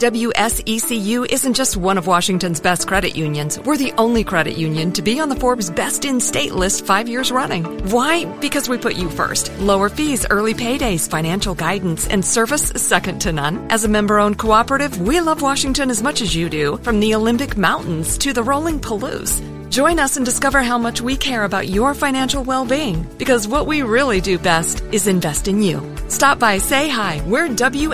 WSECU isn't just one of Washington's best credit unions. We're the only credit union to be on the Forbes Best in State list 5 years running. Why? Because we put you first. Lower fees, early paydays, financial guidance, and service second to none. As a member-owned cooperative, we love Washington as much as you do, from the Olympic Mountains to the rolling Palouse. Join us and discover how much we care about your financial well-being, because what we really do best is invest in you. Stop by, say hi. We're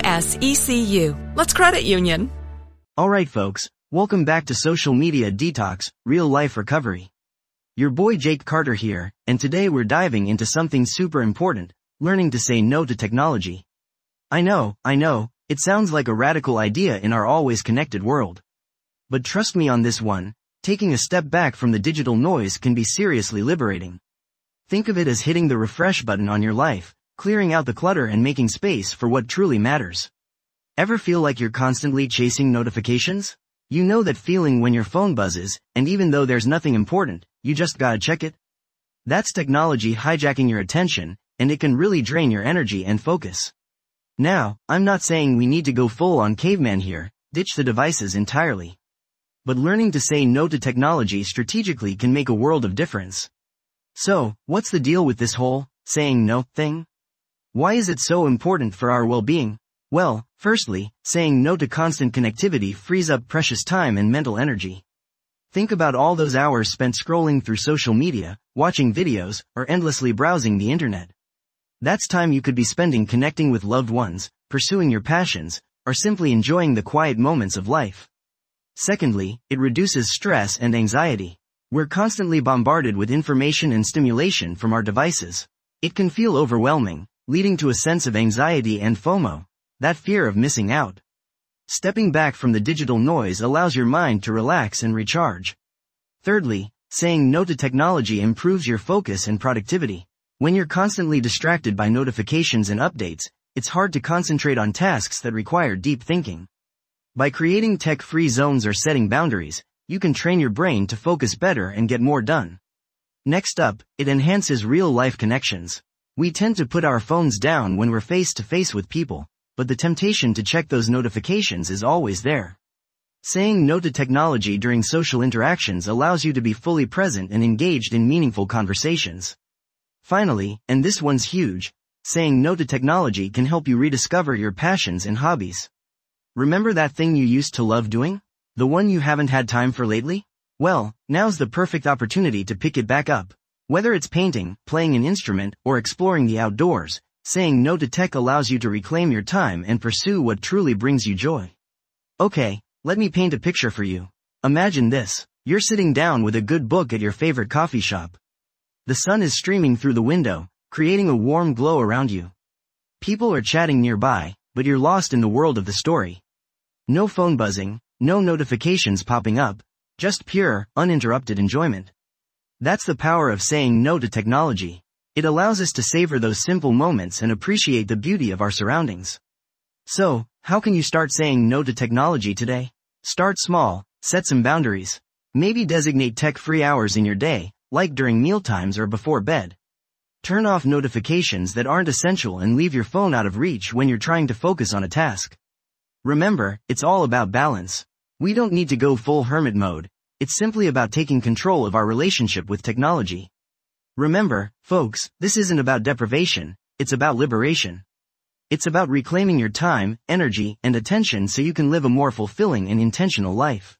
WSECU. Let's credit union. Alright folks, welcome back to Social Media Detox, Real Life Recovery. Your boy Jake Carter here, and today we're diving into something super important, learning to say no to technology. I know, it sounds like a radical idea in our always connected world. But trust me on this one, taking a step back from the digital noise can be seriously liberating. Think of it as hitting the refresh button on your life, clearing out the clutter and making space for what truly matters. Ever feel like you're constantly chasing notifications? You know that feeling when your phone buzzes, and even though there's nothing important, you just gotta check it? That's technology hijacking your attention, and it can really drain your energy and focus. Now, I'm not saying we need to go full on caveman here, ditch the devices entirely. But learning to say no to technology strategically can make a world of difference. So, what's the deal with this whole saying no thing? Why is it so important for our well-being? Well, firstly, saying no to constant connectivity frees up precious time and mental energy. Think about all those hours spent scrolling through social media, watching videos, or endlessly browsing the internet. That's time you could be spending connecting with loved ones, pursuing your passions, or simply enjoying the quiet moments of life. Secondly, it reduces stress and anxiety. We're constantly bombarded with information and stimulation from our devices. It can feel overwhelming, leading to a sense of anxiety and FOMO, that fear of missing out. Stepping back from the digital noise allows your mind to relax and recharge. Thirdly, saying no to technology improves your focus and productivity. When you're constantly distracted by notifications and updates, it's hard to concentrate on tasks that require deep thinking. By creating tech-free zones or setting boundaries, you can train your brain to focus better and get more done. Next up, it enhances real-life connections. We tend to put our phones down when we're face-to-face with people, but the temptation to check those notifications is always there. Saying no to technology during social interactions allows you to be fully present and engaged in meaningful conversations. Finally, and this one's huge, saying no to technology can help you rediscover your passions and hobbies. Remember that thing you used to love doing? The one you haven't had time for lately? Well, now's the perfect opportunity to pick it back up. Whether it's painting, playing an instrument, or exploring the outdoors, saying no to tech allows you to reclaim your time and pursue what truly brings you joy. Okay, let me paint a picture for you. Imagine this. You're sitting down with a good book at your favorite coffee shop. The sun is streaming through the window, creating a warm glow around you. People are chatting nearby, but you're lost in the world of the story. No phone buzzing, no notifications popping up, just pure, uninterrupted enjoyment. That's the power of saying no to technology. It allows us to savor those simple moments and appreciate the beauty of our surroundings. So, how can you start saying no to technology today? Start small, set some boundaries. Maybe designate tech-free hours in your day, like during mealtimes or before bed. Turn off notifications that aren't essential and leave your phone out of reach when you're trying to focus on a task. Remember, it's all about balance. We don't need to go full hermit mode. It's simply about taking control of our relationship with technology. Remember, folks, this isn't about deprivation, it's about liberation. It's about reclaiming your time, energy, and attention so you can live a more fulfilling and intentional life.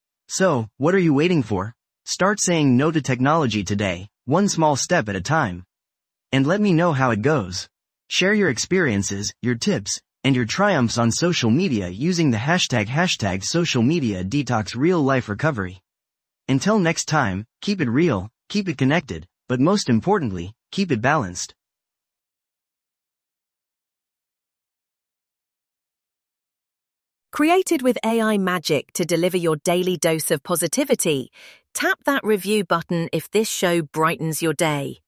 So, what are you waiting for? Start saying no to technology today, one small step at a time. And let me know how it goes. Share your experiences, your tips, and your triumphs on social media using the hashtag Social Media Detox Real Life Recovery. Until next time, keep it real, keep it connected, but most importantly, keep it balanced. Created with AI magic to deliver your daily dose of positivity, tap that review button if this show brightens your day.